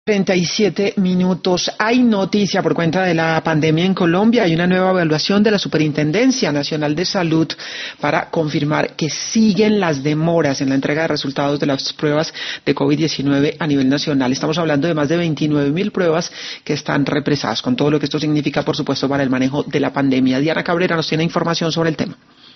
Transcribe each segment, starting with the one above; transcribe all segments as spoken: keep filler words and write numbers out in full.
treinta y siete minutos. Hay noticia por cuenta de la pandemia en Colombia. Hay una nueva evaluación de la Superintendencia Nacional de Salud para confirmar que siguen las demoras en la entrega de resultados de las pruebas de COVID diecinueve a nivel nacional. Estamos hablando de más de veintinueve mil pruebas que están represadas, con todo lo que esto significa, por supuesto, para el manejo de la pandemia. Diana Cabrera nos tiene información sobre el tema.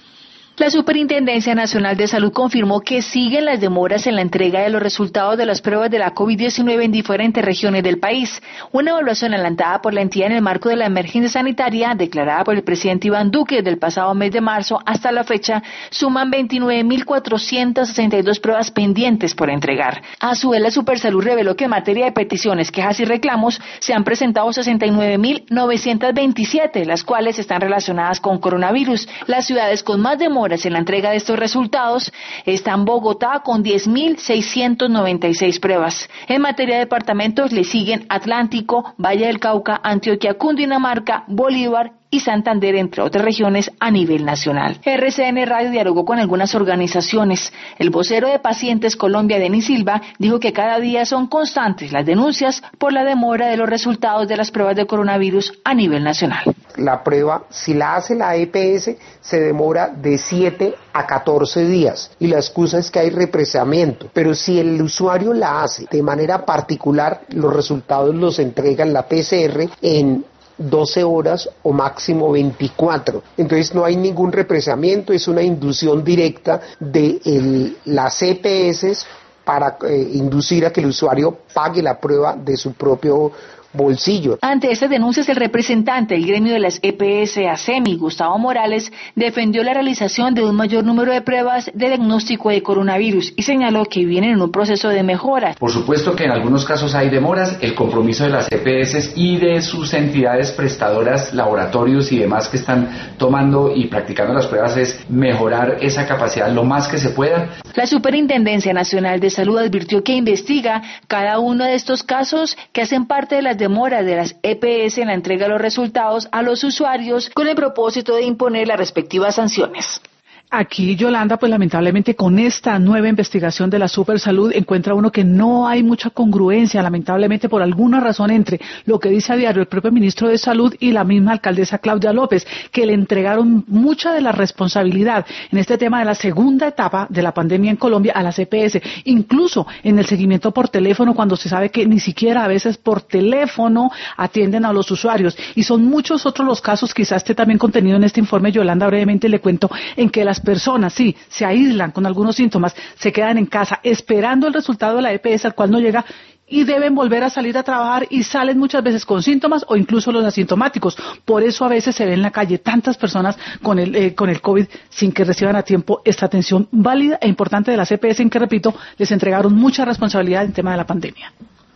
La Superintendencia Nacional de Salud confirmó que siguen las demoras en la entrega de los resultados de las pruebas de la COVID diecinueve en diferentes regiones del país. Una evaluación adelantada por la entidad en el marco de la emergencia sanitaria, declarada por el presidente Iván Duque desde el pasado mes de marzo hasta la fecha, suman veintinueve mil cuatrocientas sesenta y dos pruebas pendientes por entregar. A su vez, la Supersalud reveló que en materia de peticiones, quejas y reclamos, se han presentado sesenta y nueve mil novecientas veintisiete, las cuales están relacionadas con coronavirus. Las ciudades con más demoras en la entrega de estos resultados están Bogotá con diez mil seiscientas noventa y seis pruebas. En materia de departamentos le siguen Atlántico, Valle del Cauca, Antioquia, Cundinamarca, Bolívar y Santander, entre otras regiones a nivel nacional. R C N Radio dialogó con algunas organizaciones. El vocero de Pacientes Colombia, Denis Silva, dijo que cada día son constantes las denuncias por la demora de los resultados de las pruebas de coronavirus a nivel nacional. La prueba, si la hace la E P S, se demora de siete a catorce días y la excusa es que hay represamiento. Pero si el usuario la hace de manera particular, los resultados los entrega en la P C R en doce horas o máximo veinticuatro. Entonces no hay ningún represamiento, es una inducción directa de el, las E P S para eh, inducir a que el usuario pague la prueba de su propio bolsillo. Ante estas denuncias, el representante del gremio de las E P S, ASEMI, Gustavo Morales, defendió la realización de un mayor número de pruebas de diagnóstico de coronavirus y señaló que vienen en un proceso de mejora. Por supuesto que en algunos casos hay demoras. El compromiso de las E P S y de sus entidades prestadoras, laboratorios y demás que están tomando y practicando las pruebas es mejorar esa capacidad lo más que se pueda. La Superintendencia Nacional de Salud advirtió que investiga cada uno de estos casos que hacen parte de las demora de las E P S en la entrega de los resultados a los usuarios con el propósito de imponer las respectivas sanciones. Aquí, Yolanda, pues lamentablemente con esta nueva investigación de la Supersalud encuentra uno que no hay mucha congruencia, lamentablemente por alguna razón, entre lo que dice a diario el propio ministro de Salud y la misma alcaldesa Claudia López, que le entregaron mucha de la responsabilidad en este tema de la segunda etapa de la pandemia en Colombia a las E P S, incluso en el seguimiento por teléfono, cuando se sabe que ni siquiera a veces por teléfono atienden a los usuarios. Y son muchos otros los casos, quizás esté también contenido en este informe, Yolanda, brevemente le cuento, en que las personas, sí, se aíslan con algunos síntomas, se quedan en casa esperando el resultado de la E P S, al cual no llega, y deben volver a salir a trabajar y salen muchas veces con síntomas o incluso los asintomáticos. Por eso a veces se ve en la calle tantas personas con el, eh, con el COVID sin que reciban a tiempo esta atención válida e importante de las E P S, en que, repito, les entregaron mucha responsabilidad en tema de la pandemia.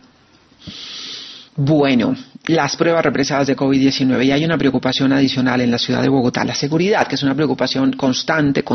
Bueno, las pruebas represadas de COVID diecinueve, y hay una preocupación adicional en la ciudad de Bogotá, la seguridad, que es una preocupación constante,